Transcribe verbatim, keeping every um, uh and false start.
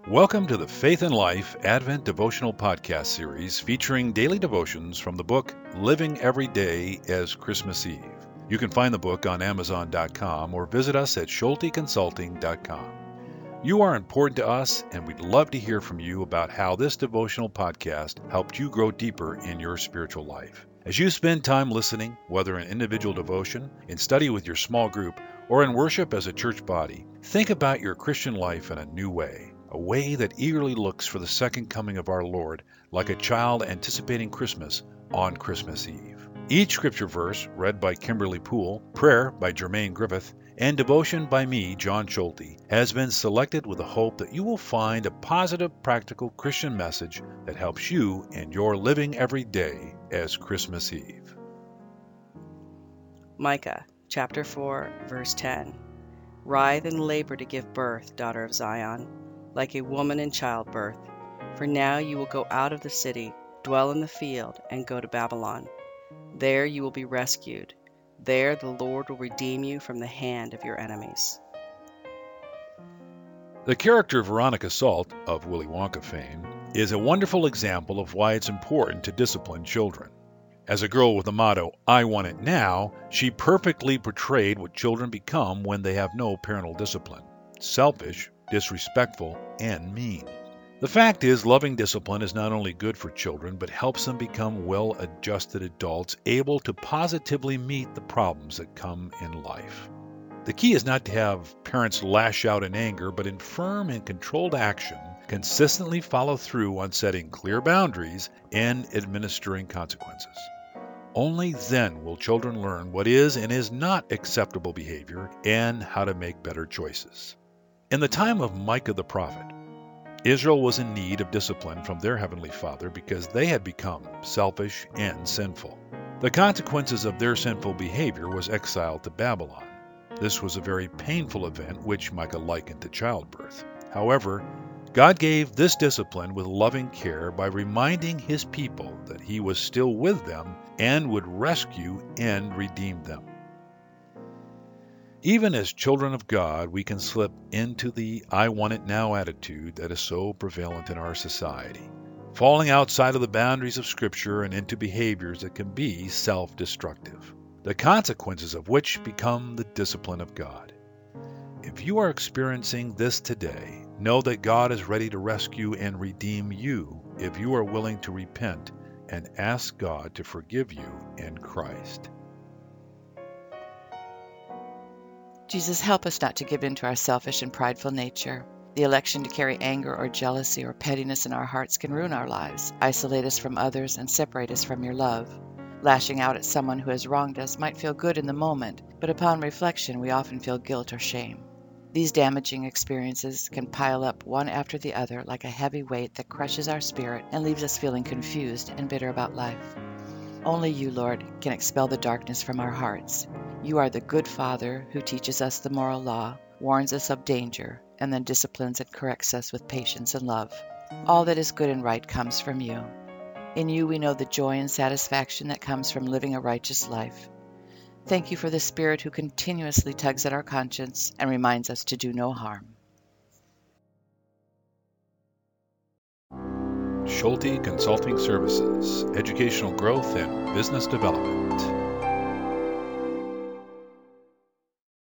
Welcome to the Faith and Life Advent Devotional Podcast Series featuring daily devotions from the book Living Every Day as Christmas Eve. You can find the book on amazon dot com or visit us at schulte consulting dot com. You are important to us, and we'd love to hear from you about how this devotional podcast helped you grow deeper in your spiritual life. As you spend time listening, whether in individual devotion, in study with your small group, or in worship as a church body, think about your Christian life in a new way. A way that eagerly looks for the second coming of our Lord, like a child anticipating Christmas on Christmas Eve. Each scripture verse, read by Kimberly Poole, prayer by Jermaine Griffith, and devotion by me, John Schulte, has been selected with the hope that you will find a positive, practical Christian message that helps you in your living every day as Christmas Eve. Micah chapter four, verse ten. Writhe and labor to give birth, daughter of Zion, like a woman in childbirth. For now you will go out of the city, dwell in the field, and go to Babylon. There you will be rescued. There the Lord will redeem you from the hand of your enemies. The character Veronica Salt, of Willy Wonka fame, is a wonderful example of why it's important to discipline children. As a girl with the motto, "I want it now," she perfectly portrayed what children become when they have no parental discipline: selfish, disrespectful, and mean. The fact is, loving discipline is not only good for children, but helps them become well-adjusted adults able to positively meet the problems that come in life. The key is not to have parents lash out in anger, but in firm and controlled action, consistently follow through on setting clear boundaries and administering consequences. Only then will children learn what is and is not acceptable behavior and how to make better choices. In the time of Micah the prophet, Israel was in need of discipline from their heavenly Father because they had become selfish and sinful. The consequences of their sinful behavior was exile to Babylon. This was a very painful event which Micah likened to childbirth. However, God gave this discipline with loving care by reminding his people that he was still with them and would rescue and redeem them. Even as children of God, we can slip into the "I want it now" attitude that is so prevalent in our society, falling outside of the boundaries of Scripture and into behaviors that can be self-destructive, the consequences of which become the discipline of God. If you are experiencing this today, know that God is ready to rescue and redeem you if you are willing to repent and ask God to forgive you in Christ. Jesus, help us not to give in to our selfish and prideful nature. The election to carry anger or jealousy or pettiness in our hearts can ruin our lives, isolate us from others, and separate us from your love. Lashing out at someone who has wronged us might feel good in the moment, but upon reflection we often feel guilt or shame. These damaging experiences can pile up one after the other like a heavy weight that crushes our spirit and leaves us feeling confused and bitter about life. Only you, Lord, can expel the darkness from our hearts. You are the good Father who teaches us the moral law, warns us of danger, and then disciplines and corrects us with patience and love. All that is good and right comes from you. In you we know the joy and satisfaction that comes from living a righteous life. Thank you for the Spirit who continuously tugs at our conscience and reminds us to do no harm. Schulte Consulting Services, educational growth and business development.